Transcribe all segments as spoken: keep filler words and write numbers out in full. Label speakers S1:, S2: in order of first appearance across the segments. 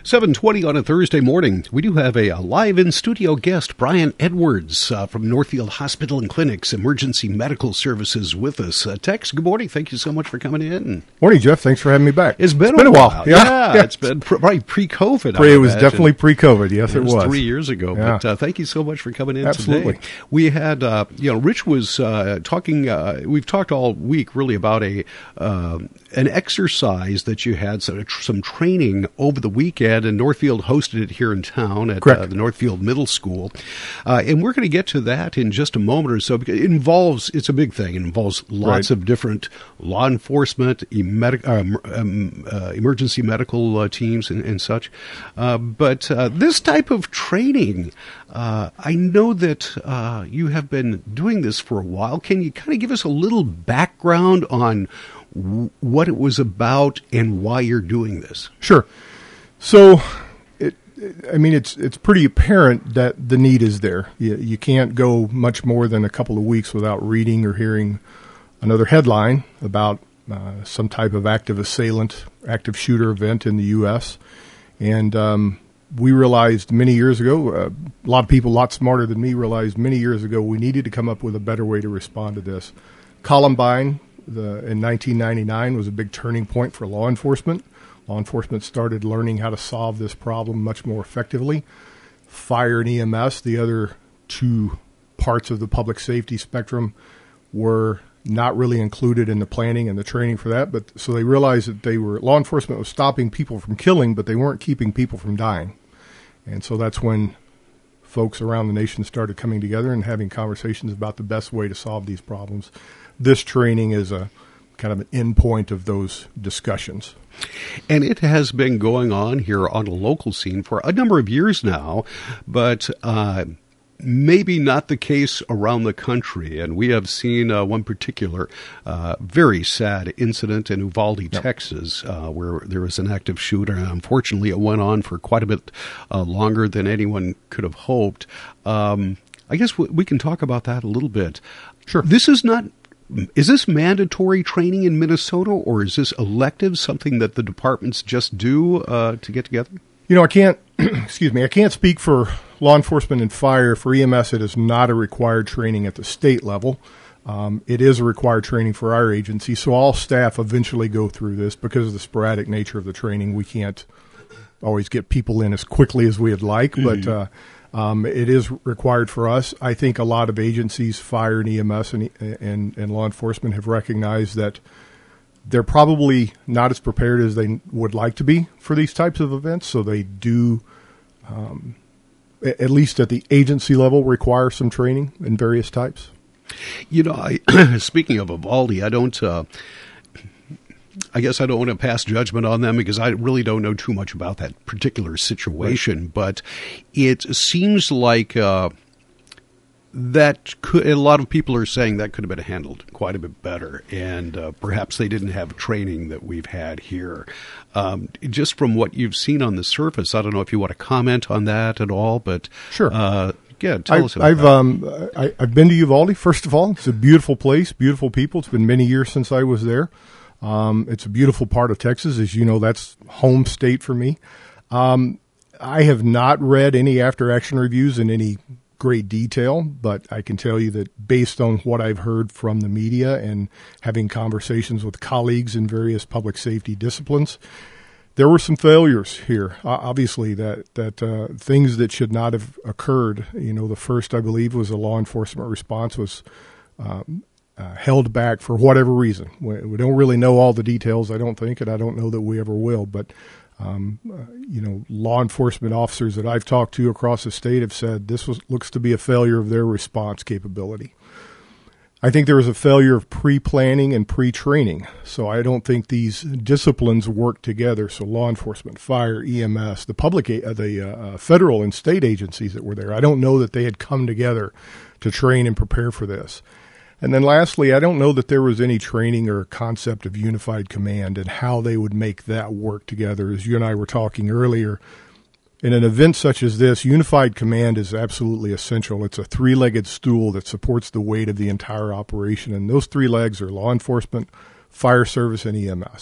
S1: seven twenty on a Thursday morning. We do have a, a live in-studio guest, Brian Edwards uh, from Northfield Hospital and Clinics Emergency Medical Services with us. Uh, Tex, good morning. Thank you so much for coming in.
S2: Morning, Jeff. Thanks for having me back.
S1: It's been,
S2: it's been
S1: a
S2: while.
S1: while.
S2: Yeah,
S1: yeah,
S2: yeah.
S1: It's been pr- probably pre-COVID.
S2: Pre, it was definitely pre-COVID. Yes, it,
S1: it was.
S2: was.
S1: Three years ago.
S2: Yeah.
S1: But uh, thank you so much for coming in
S2: Absolutely.
S1: today. We had, uh, you know, Rich was uh, talking, uh, we've talked all week really about a uh, an exercise that you had, some, some training over the weekend, and Northfield hosted it here in town at uh, the Northfield Middle School. Uh, and we're going to get to that in just a moment or so, because it involves, it's a big thing. It involves lots
S2: right.
S1: of different law enforcement, emed- um, um, uh, emergency medical uh, teams and, and such. Uh, but uh, this type of training, uh, I know that uh, you have been doing this for a while. Can you kind of give us a little background on w- what it was about and why you're doing this?
S2: Sure. So, it, I mean, it's it's pretty apparent that the need is there. You, you can't go much more than a couple of weeks without reading or hearing another headline about uh, some type of active assailant, active shooter event in the U S And um, we realized many years ago, uh, a lot of people a lot smarter than me realized many years ago, we needed to come up with a better way to respond to this. Columbine the, in nineteen ninety-nine was a big turning point for law enforcement. Law enforcement started learning how to solve this problem much more effectively. Fire and E M S, the other two parts of the public safety spectrum, were not really included in the planning and the training for that. But so they realized that they were law enforcement was stopping people from killing, but they weren't keeping people from dying. And so that's when folks around the nation started coming together and having conversations about the best way to solve these problems. This training is a kind of an endpoint of those discussions.
S1: And it has been going on here on a local scene for a number of years now, but uh, maybe not the case around the country. And we have seen uh, one particular uh, very sad incident in Uvalde, yep. Texas, uh, where there was an active shooter. And unfortunately, it went on for quite a bit uh, longer than anyone could have hoped. Um, I guess w- we can talk about that a little bit.
S2: Sure.
S1: This is not... Is this mandatory training in Minnesota, or is this elective, something that the departments just do uh, to get together?
S2: You know, I can't, excuse me, I can't speak for law enforcement and fire. For E M S, it is not a required training at the state level. Um, it is a required training for our agency, so all staff eventually go through this. Because of the sporadic nature of the training, we can't always get people in as quickly as we'd like, mm-hmm. but uh, um, it is required for us. I think a lot of agencies, fire and E M S and, and, and law enforcement, have recognized that they're probably not as prepared as they would like to be for these types of events, so they do, um, at least at the agency level, require some training in various types.
S1: You know, I, speaking of Uvalde, I don't... Uh, I guess I don't want to pass judgment on them because I really don't know too much about that particular situation, right. But it seems like uh, that could, a lot of people are saying that could have been handled quite a bit better, and uh, perhaps they didn't have training that we've had here. Um, just from what you've seen on the surface, I don't know if you want to comment on that at all, but
S2: sure.
S1: Uh, yeah, tell
S2: I've,
S1: us about
S2: I've,
S1: that.
S2: Um, I, I've been to Uvalde, first of all. It's a beautiful place, beautiful people. It's been many years since I was there. Um, it's a beautiful part of Texas. As you know, that's home state for me. Um, I have not read any after-action reviews in any great detail, but I can tell you that based on what I've heard from the media and having conversations with colleagues in various public safety disciplines, there were some failures here. Uh, obviously, that that uh, things that should not have occurred. You know, the first, I believe, was a law enforcement response was um, Uh, held back for whatever reason. We, we don't really know all the details, I don't think, and I don't know that we ever will. But, um, uh, you know, law enforcement officers that I've talked to across the state have said this was, looks to be a failure of their response capability. I think there was a failure of pre-planning and pre-training. So I don't think these disciplines work together. So law enforcement, fire, E M S, the public, uh, the uh, federal and state agencies that were there, I don't know that they had come together to train and prepare for this. And then lastly, I don't know that there was any training or concept of unified command and how they would make that work together. As you and I were talking earlier, in an event such as this, unified command is absolutely essential. It's a three-legged stool that supports the weight of the entire operation, and those three legs are law enforcement, fire service, and E M S.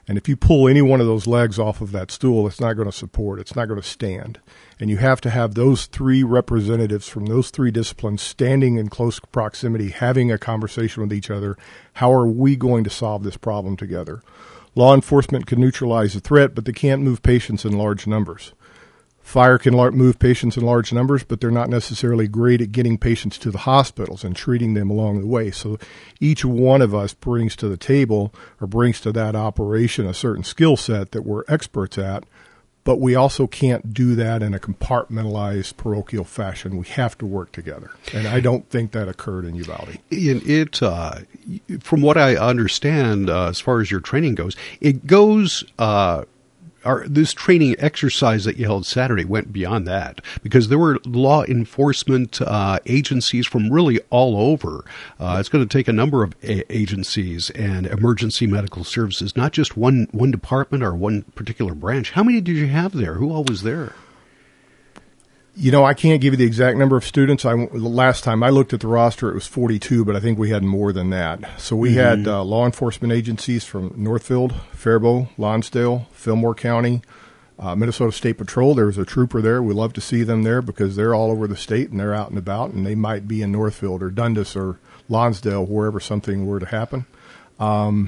S2: And if you pull any one of those legs off of that stool, it's not going to support, it's not going to stand. And you have to have those three representatives from those three disciplines standing in close proximity, having a conversation with each other. How are we going to solve this problem together? Law enforcement can neutralize the threat, but they can't move patients in large numbers. Fire can move patients in large numbers, but they're not necessarily great at getting patients to the hospitals and treating them along the way. So each one of us brings to the table or brings to that operation a certain skill set that we're experts at, but we also can't do that in a compartmentalized parochial fashion. We have to work together. And I don't think that occurred in Uvalde.
S1: In it, uh, from what I understand, uh, as far as your training goes, it goes... Uh, Our, this training exercise that you held Saturday went beyond that, because there were law enforcement uh, agencies from really all over. Uh, it's going to take a number of a- agencies and emergency medical services, not just one one department or one particular branch. How many did you have there? Who all was there?
S2: You know, I can't give you the exact number of students. I, last time I looked at the roster, it was forty-two, but I think we had more than that. So we mm-hmm. had uh, law enforcement agencies from Northfield, Faribault, Lonsdale, Fillmore County, uh, Minnesota State Patrol. There was a trooper there. We love to see them there because they're all over the state and they're out and about, and they might be in Northfield or Dundas or Lonsdale, wherever something were to happen. Um,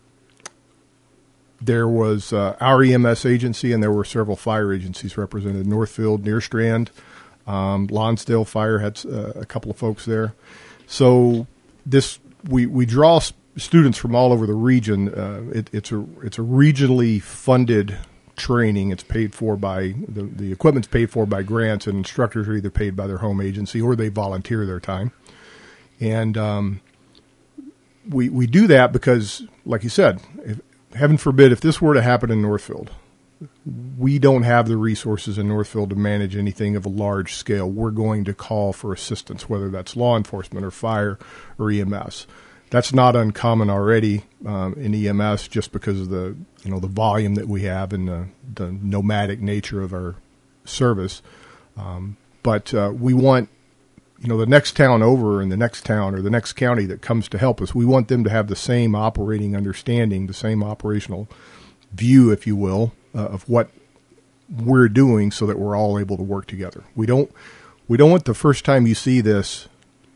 S2: There was uh, our E M S agency, and there were several fire agencies represented. Northfield, Nerstrand, um, Lonsdale Fire had uh, a couple of folks there. So this we we draw s- students from all over the region. Uh, it, it's a it's a regionally funded training. It's paid for by the the equipment's paid for by grants, and instructors are either paid by their home agency or they volunteer their time. And um, we we do that because, like you said, if, heaven forbid, if this were to happen in Northfield, we don't have the resources in Northfield to manage anything of a large scale. We're going to call for assistance, whether that's law enforcement or fire or E M S. That's not uncommon already um, in E M S, just because of the you know the volume that we have and the, the nomadic nature of our service. Um, but uh, we want you know, the next town over and the next town or the next county that comes to help us, we want them to have the same operating understanding, the same operational view, if you will, uh, of what we're doing so that we're all able to work together. We don't, we don't want the first time you see this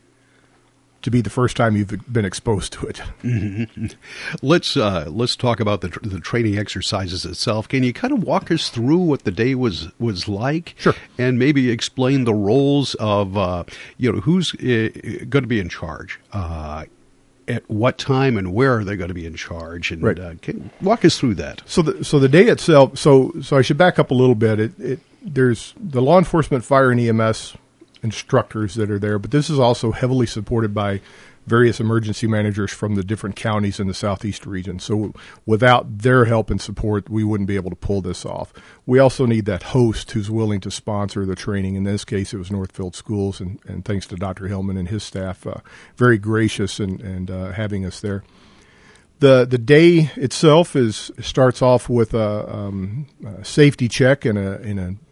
S2: to be the first time you've been exposed to it.
S1: Mm-hmm. Let's uh, let's talk about the the training exercises itself. Can you kind of walk us through what the day was was like?
S2: Sure.
S1: And maybe explain the roles of uh, you know who's uh, going to be in charge, uh, at what time, and where are they going to be in charge? And
S2: right.
S1: uh, can walk us through that.
S2: So the so the day itself. So so I should back up a little bit. It, it there's the law enforcement, fire, and E M S instructors that are there, but this is also heavily supported by various emergency managers from the different counties in the southeast region. So without their help and support, we wouldn't be able to pull this off. We also need that host who's willing to sponsor the training. In this case, it was Northfield Schools, and, and thanks to Doctor Hillman and his staff, uh, very gracious and, and uh, having us there. The the day itself is starts off with a, um, a safety check and a in a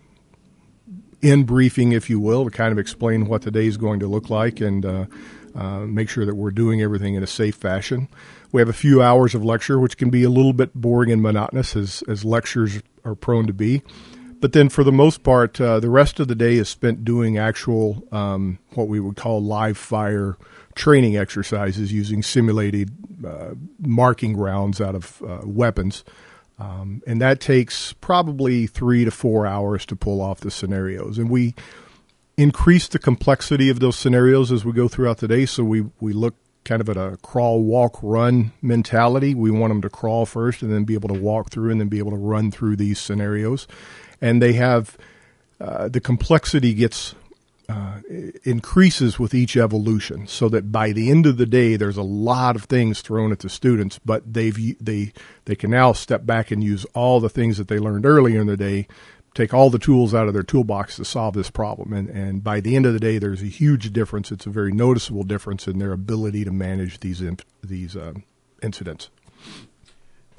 S2: in briefing, if you will, to kind of explain what the day is going to look like and uh, uh, make sure that we're doing everything in a safe fashion. We have a few hours of lecture, which can be a little bit boring and monotonous, as, as lectures are prone to be. But then for the most part, uh, the rest of the day is spent doing actual, um, what we would call live fire training exercises using simulated uh, marking rounds out of uh, weapons. Um, and that takes probably three to four hours to pull off the scenarios. And we increase the complexity of those scenarios as we go throughout the day. So we, we look kind of at a crawl, walk, run mentality. We want them to crawl first and then be able to walk through and then be able to run through these scenarios. And they have uh, the complexity gets Uh, increases with each evolution, so that by the end of the day, there's a lot of things thrown at the students, but they've they they can now step back and use all the things that they learned earlier in the day, take all the tools out of their toolbox to solve this problem. And and by the end of the day, there's a huge difference. It's a very noticeable difference in their ability to manage these imp- these uh, incidents.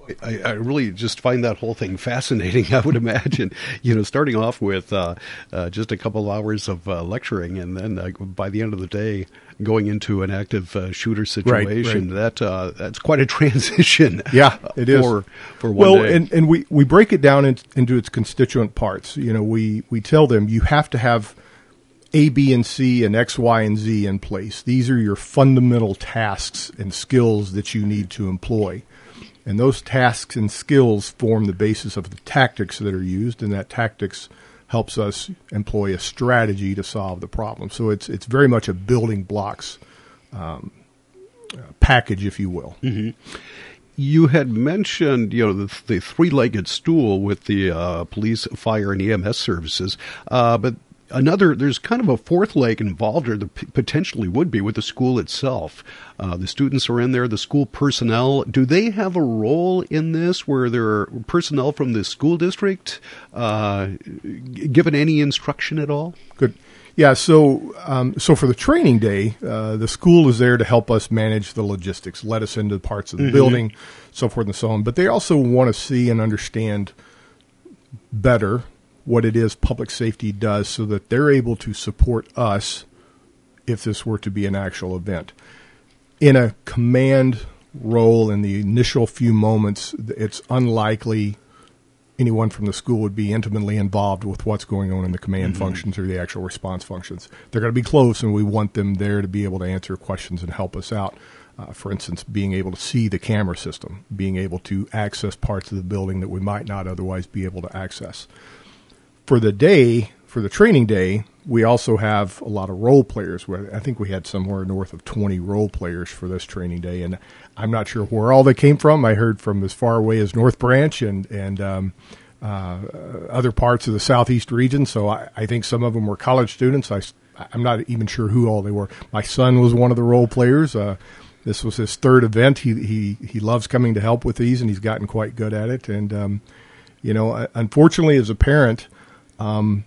S1: I, I really just find that whole thing fascinating. I would imagine, you know, starting off with uh, uh, just a couple of hours of uh, lecturing, and then uh, by the end of the day, going into an active uh, shooter situation.
S2: Right, right.
S1: That uh, that's quite a transition.
S2: Yeah, it is
S1: for, for one
S2: well,
S1: day.
S2: and and we, we break it down in, into its constituent parts. You know, we we tell them you have to have A, B, and C, and X, Y, and Z in place. These are your fundamental tasks and skills that you need to employ. And those tasks and skills form the basis of the tactics that are used, and that tactics helps us employ a strategy to solve the problem. So it's it's very much a building blocks um, package, if you will.
S1: Mm-hmm. You had mentioned, you know, the, the three-legged stool with the uh, police, fire, and E M S services, uh, but another, there's kind of a fourth leg involved, or there p- potentially would be, with the school itself. Uh, the students are in there, the school personnel. Do they have a role in this, where there are personnel from the school district uh, given any instruction at all?
S2: Good. Yeah, so um, so for the training day, uh, the school is there to help us manage the logistics, let us into parts of the mm-hmm. building, so forth and so on. But they also want to see and understand better what it is public safety does, so that they're able to support us if this were to be an actual event. In a command role in the initial few moments, it's unlikely anyone from the school would be intimately involved with what's going on in the command mm-hmm. functions or the actual response functions. They're going to be close, and we want them there to be able to answer questions and help us out. Uh, for instance, being able to see the camera system, being able to access parts of the building that we might not otherwise be able to access. For the day, for the training day, we also have a lot of role players. I think we had somewhere north of twenty role players for this training day, and I'm not sure where all they came from. I heard from as far away as North Branch and and um, uh, other parts of the southeast region. So I, I think some of them were college students. I, I'm not even sure who all they were. My son was one of the role players. Uh, this was his third event. He he he loves coming to help with these, and he's gotten quite good at it. And um, you know, unfortunately, as a parent. Um,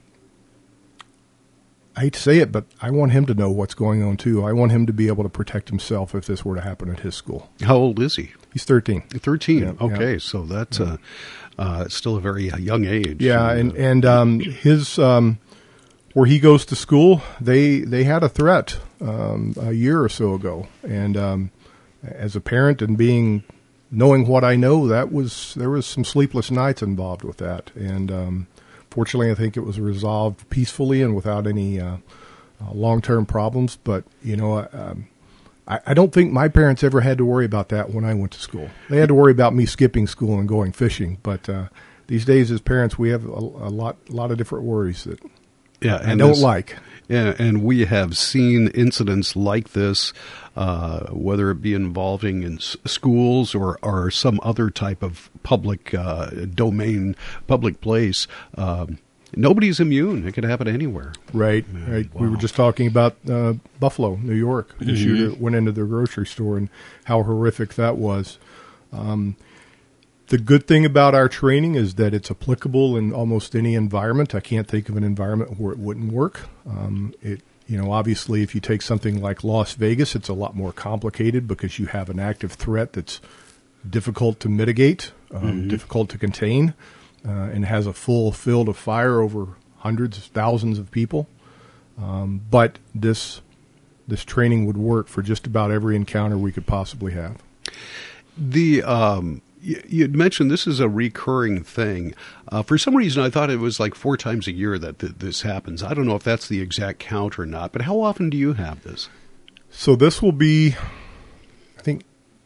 S2: I hate to say it, but I want him to know what's going on, too. I want him to be able to protect himself if this were to happen at his school.
S1: How old is he?
S2: He's thirteen.
S1: thirteen.
S2: Yeah,
S1: okay,
S2: yeah.
S1: So that's yeah. uh, uh, still a very uh, young age.
S2: Yeah, and, and, and um, his um, where he goes to school, they, they had a threat um, a year or so ago. And um, as a parent and being knowing what I know, that was there was some sleepless nights involved with that. And um fortunately, I think it was resolved peacefully and without any uh, uh, long-term problems. But, you know, um, I, I don't think my parents ever had to worry about that when I went to school. They had to worry about me skipping school and going fishing. But uh, these days as parents, we have a, a lot a lot of different worries that
S1: yeah,
S2: I don't like.
S1: Yeah, and we have seen incidents like this, uh, whether it be involving in s- schools or, or some other type of public uh, domain, public place. Um, nobody's immune. It could happen anywhere.
S2: Right,
S1: Man,
S2: right.
S1: wow.
S2: We were just talking about uh, Buffalo, New York. The mm-hmm. shooter went into their grocery store and how horrific that was. Um, the good thing about our training is that it's applicable in almost any environment. I can't think of an environment where it wouldn't work. Um, it, you know, obviously, if you take something like Las Vegas, it's a lot more complicated because you have an active threat that's difficult to mitigate, um, mm-hmm. difficult to contain, uh, and has a full field of fire over hundreds, thousands of people. Um, but this this training would work for just about every encounter we could possibly have.
S1: The um, you, you'd mentioned this is a recurring thing. Uh, for some reason, I thought it was like four times a year that th- this happens. I don't know if that's the exact count or not, but how often do you have this?
S2: So this will be, I think,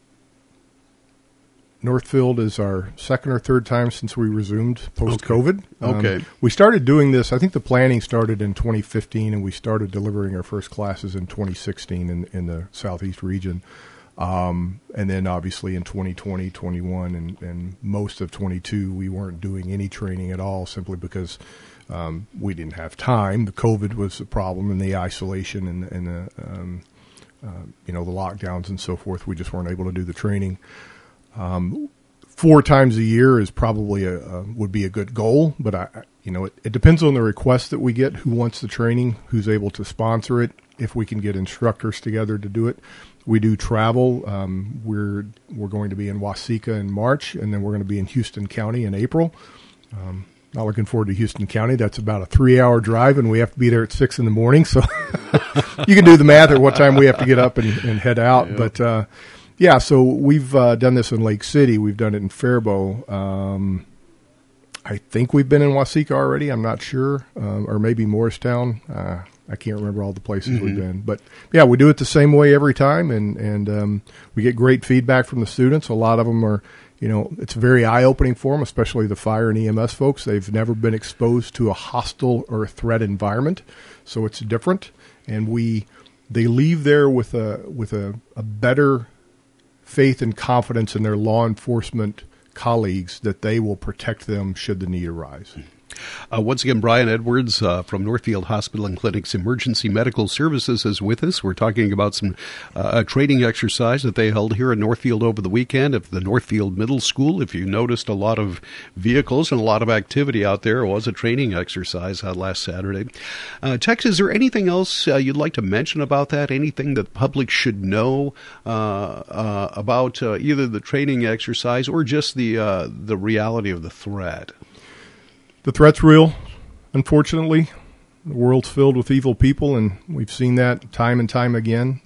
S2: Northfield is our second or third time since we resumed post-COVID.
S1: Okay. okay.
S2: Um, we started doing this, I think the planning started in twenty fifteen, and we started delivering our first classes in twenty sixteen in, in the Southeast region. Um, and then obviously in twenty twenty, twenty-one, and, and most of twenty-two, we weren't doing any training at all simply because um, we didn't have time. The COVID was a problem, and the isolation and, and the, um, uh, you know, the lockdowns and so forth. We just weren't able to do the training. Um, four times a year is probably a, a would be a good goal, but I, you know, it, it depends on the request that we get, who wants the training, who's able to sponsor it, if we can get instructors together to do it. We do travel. Um, we're we're going to be in Waseca in March, and then we're going to be in Houston County in April. Um, not looking forward to Houston County. That's about a three-hour drive, and we have to be there at six in the morning. So you can do the math at what time we have to get up and, and head out. Yeah. But, uh, yeah, so we've uh, done this in Lake City. We've done it in Faribault. Um, I think we've been in Waseca already. I'm not sure. Um, or maybe Morristown. Uh, I can't remember all the places mm-hmm. we've been. But, yeah, we do it the same way every time, and, and um, we get great feedback from the students. A lot of them are, you know, it's very eye-opening for them, especially the fire and E M S folks. They've never been exposed to a hostile or a threat environment, so it's different. And we they leave there with a with a, a better faith and confidence in their law enforcement colleagues that they will protect them should the need arise.
S1: Uh, once again, Brian Edwards uh, from Northfield Hospital and Clinic's Emergency Medical Services is with us. We're talking about some uh, training exercise that they held here in Northfield over the weekend at the Northfield Middle School. If you noticed a lot of vehicles and a lot of activity out there, it was a training exercise uh, last Saturday. Uh, Tex, is there anything else uh, you'd like to mention about that? Anything that the public should know uh, uh, about uh, either the training exercise or just the uh, the reality of the threat?
S2: The threat's real, unfortunately. The world's filled with evil people, and we've seen that time and time again.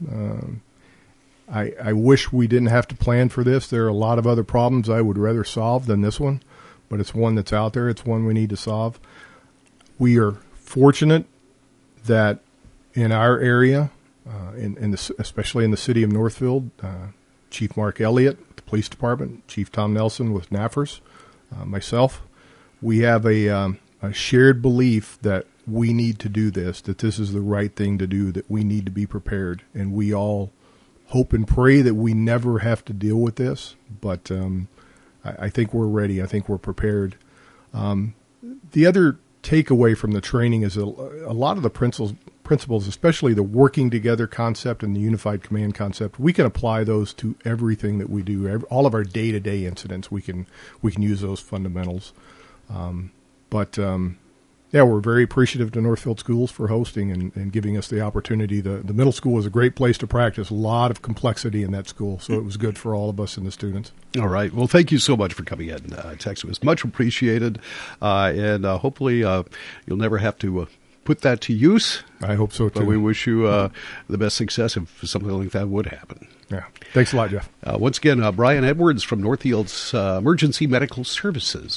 S2: Uh, I, I wish we didn't have to plan for this. There are a lot of other problems I would rather solve than this one, but it's one that's out there. It's one we need to solve. We are fortunate that in our area, uh, in, in the, especially in the city of Northfield, uh, Chief Mark Elliott, the police department, Chief Tom Nelson with N A F R S, uh, myself, we have a, um, a shared belief that we need to do this, that this is the right thing to do, that we need to be prepared. And we all hope and pray that we never have to deal with this. But um, I, I think we're ready. I think we're prepared. Um, the other takeaway from the training is a, a lot of the principles, principles, especially the working together concept and the unified command concept, we can apply those to everything that we do. Every, all of our day-to-day incidents, we can we can use those fundamentals. Um, but, um, yeah, we're very appreciative to Northfield Schools for hosting and, and giving us the opportunity. The, the middle school was a great place to practice, a lot of complexity in that school, so it was good for all of us and the students.
S1: All right. Well, thank you so much for coming in, uh, Tex. It was much appreciated, uh, and uh, hopefully uh, you'll never have to uh, put that to use.
S2: I hope so, too.
S1: But we wish you uh, the best success if something like that would happen.
S2: Yeah. Thanks a lot, Jeff.
S1: Uh, once again, uh, Brian Edwards from Northfield's uh, Emergency Medical Services.